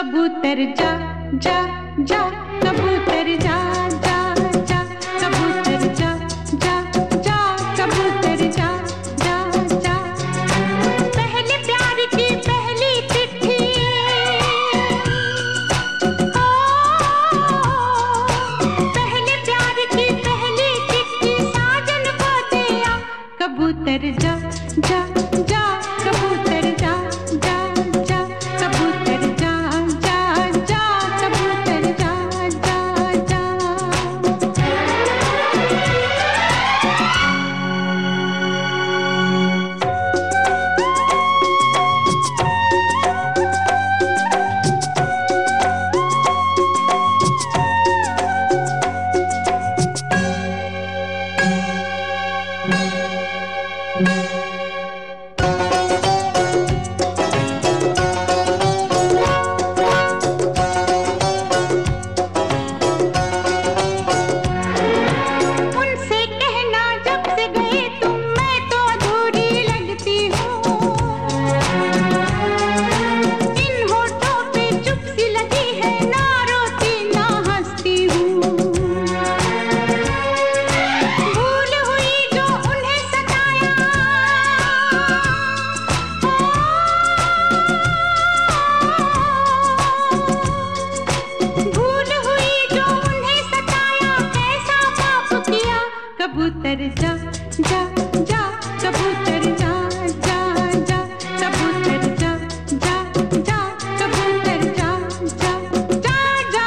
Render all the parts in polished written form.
कबूतर जा जा जा, कबूतर जा जा जा, कबूतर जा जा जा, कबूतर जा जा जा। पहले प्यार की पहली चिट्ठी, पहले प्यार की पहली चिट्ठी साजन को दिया। कबूतर जा जा जा, कबूतर जा जा जा, कबूतर जा जा जा, कबूतर जा जा जा। कबूतर जा जा जा, कबूतर जा जा जा, कबूतर जा जा जा, कबूतर जा जा जा जा।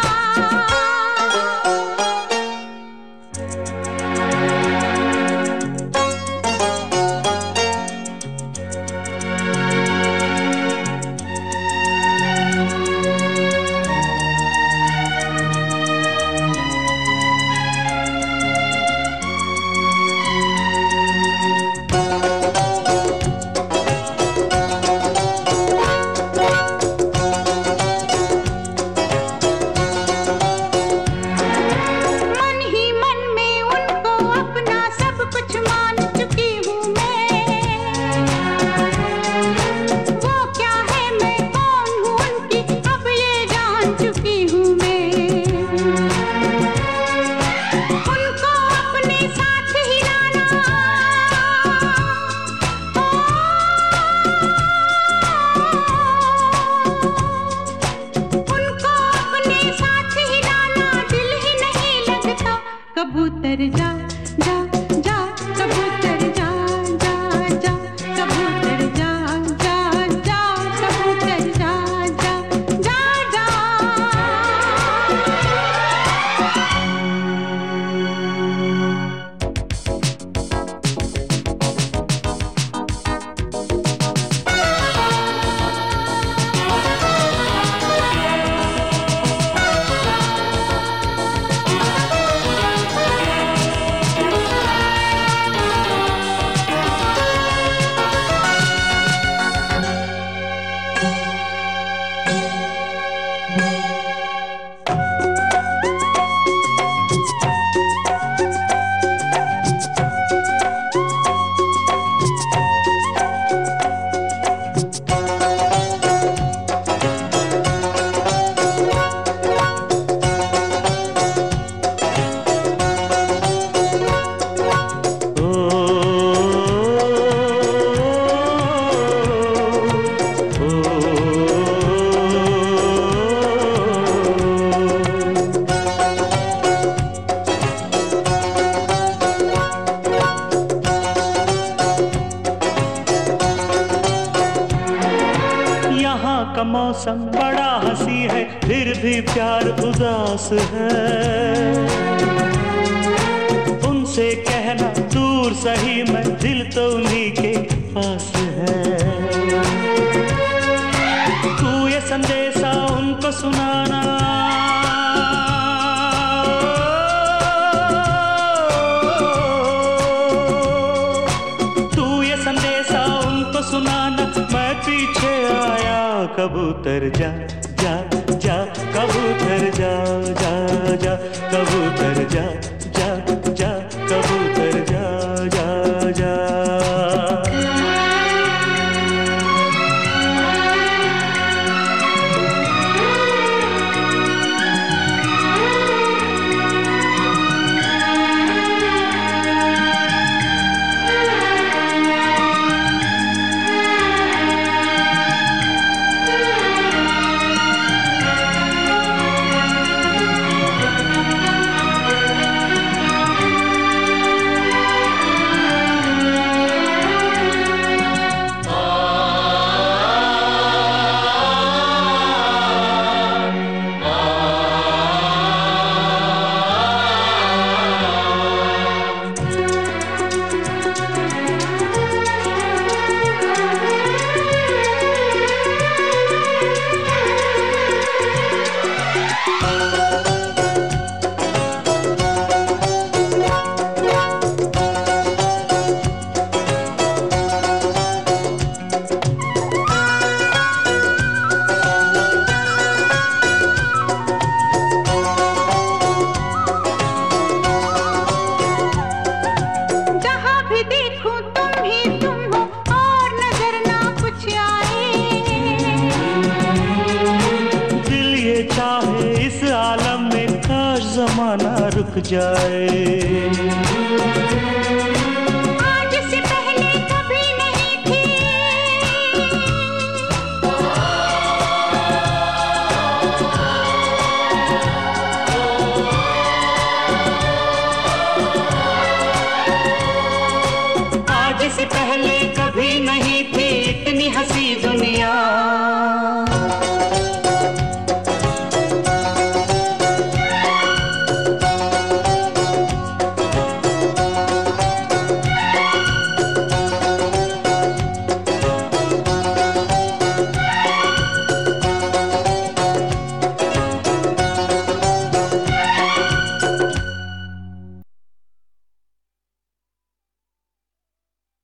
कबूतर जा जा जा, कबूतर जा जा जा, कबूतर जा जा जा, कबूतर जा जा जा जा। का मौसम बड़ा हंसी है, फिर भी प्यार उदास है। उनसे कहना दूर सही मैं, दिल तो उन्हीं के पास है। तू ये संदेशा उनको सुनाना, तू ये संदेशा उनको सुनाना, मैं पीछे आया। कबूतर जा जा जा, कबूतर जा जा जा, कबूतर जा जा जा, कबूतर जा जा जा। रुक जाए।